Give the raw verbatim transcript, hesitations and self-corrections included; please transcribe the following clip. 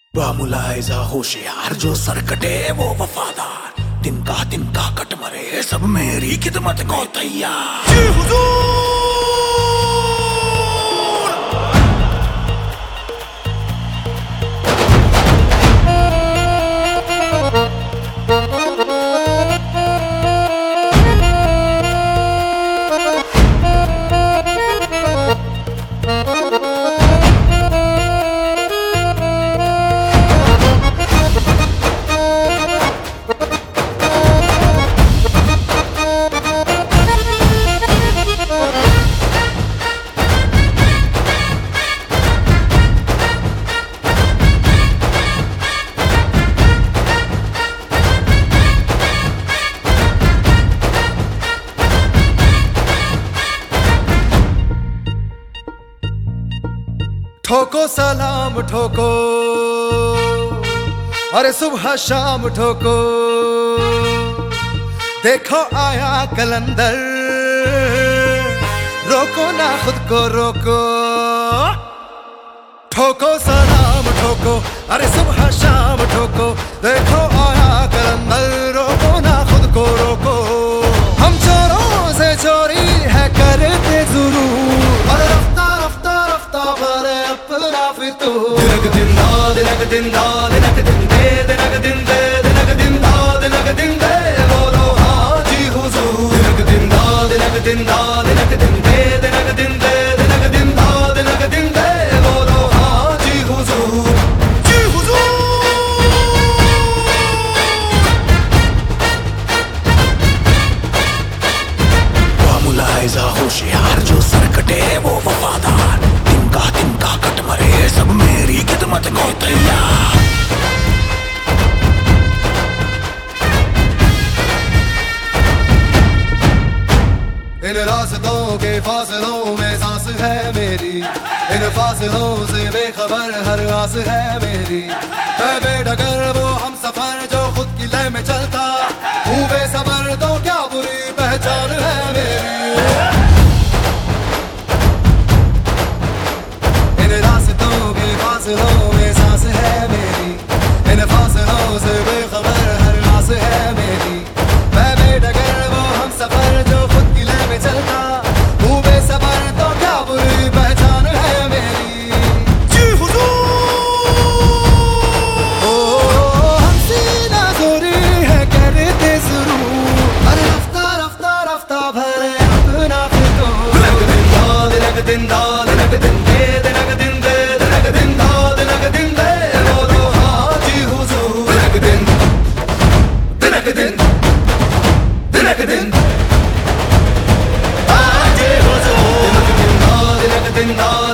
बामुलाइजा होशियार जो सरकटे वो वफादार, तिनका तिनका कट मरे सब मेरी खिदमत को तैयार। जी हुजूर। ठोको सलाम ठोको, अरे सुबह शाम ठोको, देखो आया कलंदर, रोको ना खुद को रोको। ठोको सलाम ठोको, अरे सुबह शाम ठोको, देखो आया कलंदर, रोको ना खुद को रोको। हम चोरों से चोरी है करते जरूर, अरे रफ्ता रफ्ता रफ्ता भरे अपना फितूर। दिनक दिन दा दिनक दिन दा दिनक दिन दे दिनक दिन दे दिनक दिन दा दिनक दिन दे, बोलो हाजी हुजूर। दिनक दिन दा दिनक दिन दा दिनक दिन दे दिनक दिन दे दिनक दिन दा दिनक दिन दे, बोलो हाजी हुजूर। जी हुजूर। बामुलाइजा होशियार जो सरकटे वो वफादार, तिनका तिनका कट मरे सब मेरी खिदमत को तैयार। इन रास्तों के फासलों में सांस है मेरी, इन फासलों से बेखबर हर आस है मेरी। है बेडगर वो हम सफर जो खुद की लय में चलता, हूँ बेसबर तो क्या बुरी पहचान है मेरी। इन रास्तों के फासलों में सांस है मेरी, इन फासलों से बेखबर हर आस है मेरी। मैं बेडगर वो हम सफर जो खुद की लय में चलता, हूँ बेसबर तो क्या बुरी पहचान है मेरी। जी हुजूर। ओ हमसी नाज़ोरी है करते ज़रूर, अरे रफ्ता रफ्ता रफ्ता भरे अपना फितूर। दिनक दिन दा दिनक दिन दा दिनक दिन दे दिनक दिन दे दिनक दिन दा दिनक दिन दे, बोलो हाजी हुजूर। दिनक दिन दिनक दिन दिनक दिन हाजी हुजूर। दिनक दिन दा दिनक दिन दा